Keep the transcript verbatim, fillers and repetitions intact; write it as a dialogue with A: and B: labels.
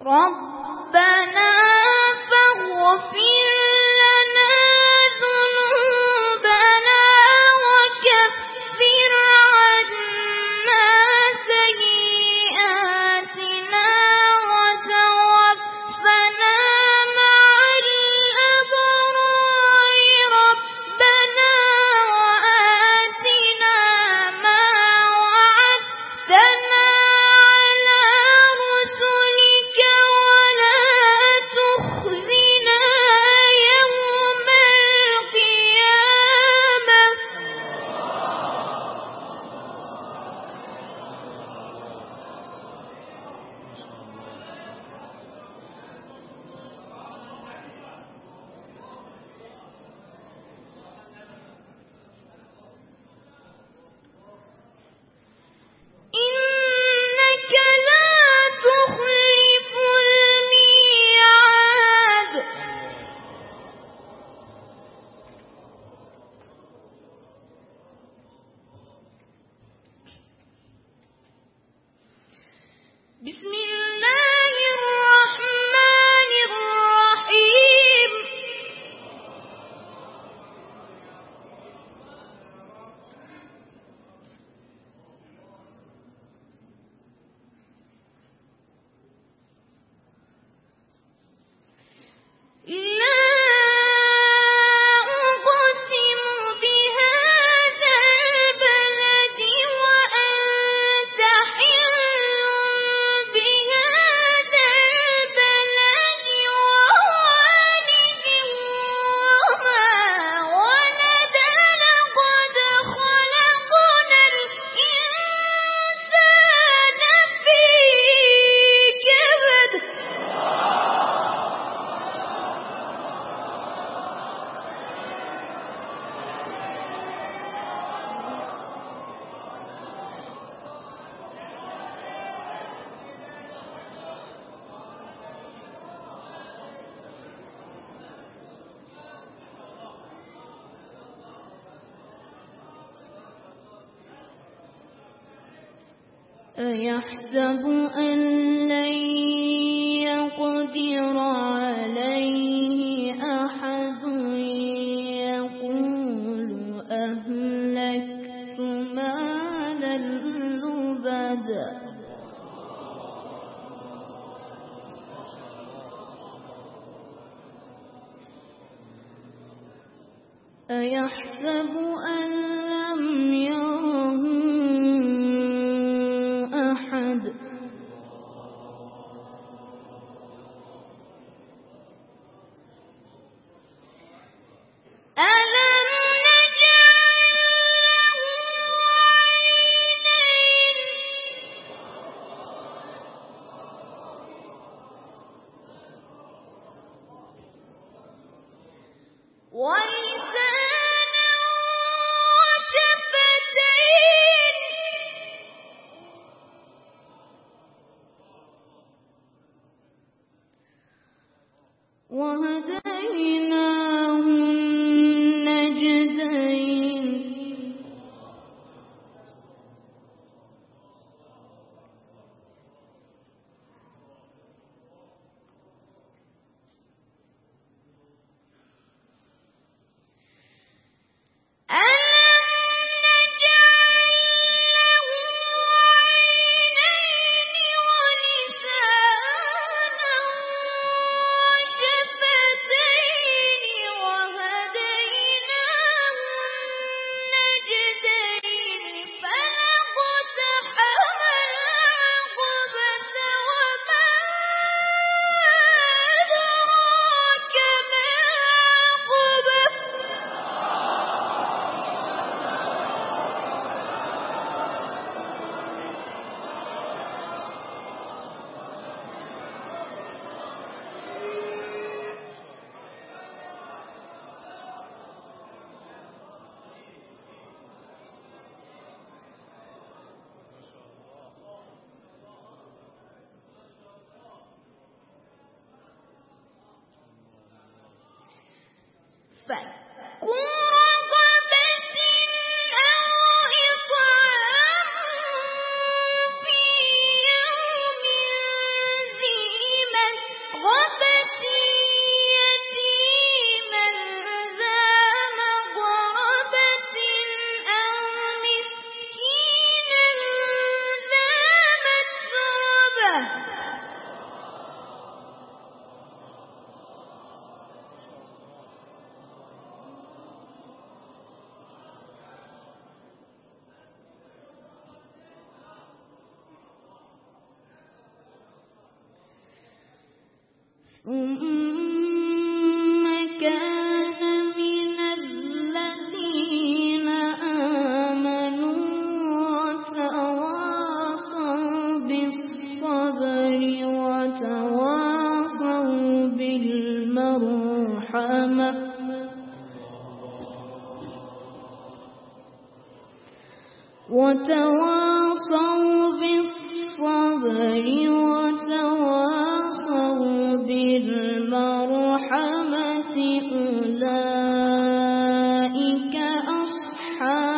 A: ربنا فاغفر لنا ذنوبنا وكفر عنا سيئاتنا وتوفنا مع الأبرار ربنا وآتنا ما وعدتنا على رسلك ولا تخزنا يوم القيامة إنك لا تخلف الميعاد بسم الله الرحمن الرحيم لا أقسم بهذا البلد وأنت حل بهذا البلد ووالد وما ولد لقد خلقنا الإنسان في كبد أيحسب أن لن يقدر عليه أحد يقول أهلكت مالا لبدا أيحسب أن لم يره أحد ألم نجعل له عينين ولسانا وشفتين وهديناه النجدين ألم نجعل له عينين ولسانا وشفتين وهديناه النجدين فلاقتحم العقبة وما أدراك ما العقبة فك رقبة أو إطعام في يوم ذي
B: ثم كان من الذين آمنوا وتواصوا بالصبر وتواصوا بالمرحمة وتواصوا بالصبر وتواصوا بالمرحمة أولئك أصحاب